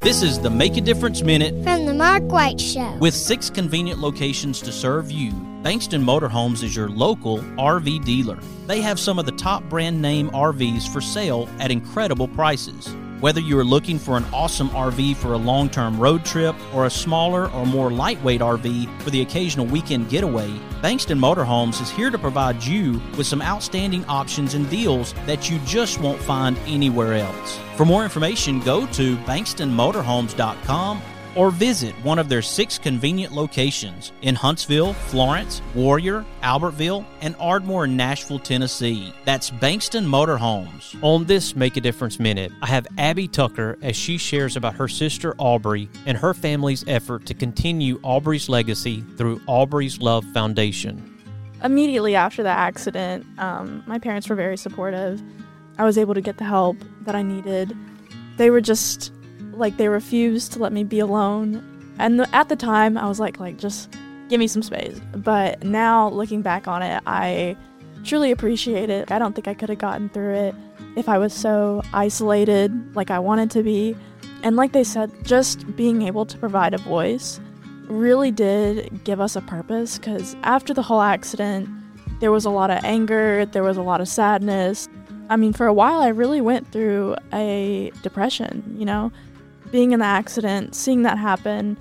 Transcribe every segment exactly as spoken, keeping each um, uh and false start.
This is the Make a Difference Minute from the Mark White Show. With six convenient locations to serve you, Bankston Motorhomes is your local R V dealer. They have some of the top brand name R Vs for sale at incredible prices. Whether you are looking for an awesome R V for a long-term road trip or a smaller or more lightweight R V for the occasional weekend getaway, Bankston Motorhomes is here to provide you with some outstanding options and deals that you just won't find anywhere else. For more information, go to bankston motorhomes dot com or visit one of their six convenient locations in Huntsville, Florence, Warrior, Albertville, and Ardmore, Nashville, Tennessee. That's Bankston Motorhomes. On this Make a Difference Minute, I have Abby Tucker as she shares about her sister Aubrey and her family's effort to continue Aubrey's legacy through Aubrey's Love Foundation. Immediately after the accident, um, my parents were very supportive. I was able to get the help that I needed. They were just like they refused to let me be alone. And the, at the time, I was like, like, just give me some space. But now, looking back on it, I truly appreciate it. I don't think I could have gotten through it if I was so isolated like I wanted to be. And like they said, just being able to provide a voice really did give us a purpose, because after the whole accident, there was a lot of anger, there was a lot of sadness. I mean, for a while, I really went through a depression, you know? Being in the accident, seeing that happen,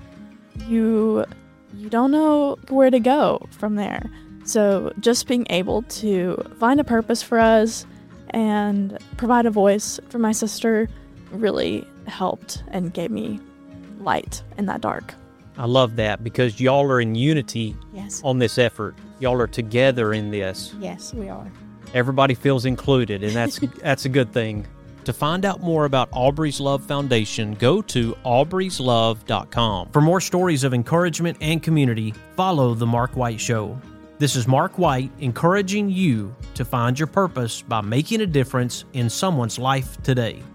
you you don't know where to go from there. So just being able to find a purpose for us and provide a voice for my sister really helped and gave me light in that dark. I love that, because y'all are in unity Yes. on this effort. Y'all are together in this. Yes, we are. Everybody feels included, and that's that's a good thing. To find out more about Aubrey's Love Foundation, go to aubrey's love dot com. For more stories of encouragement and community, follow The Mark White Show. This is Mark White encouraging you to find your purpose by making a difference in someone's life today.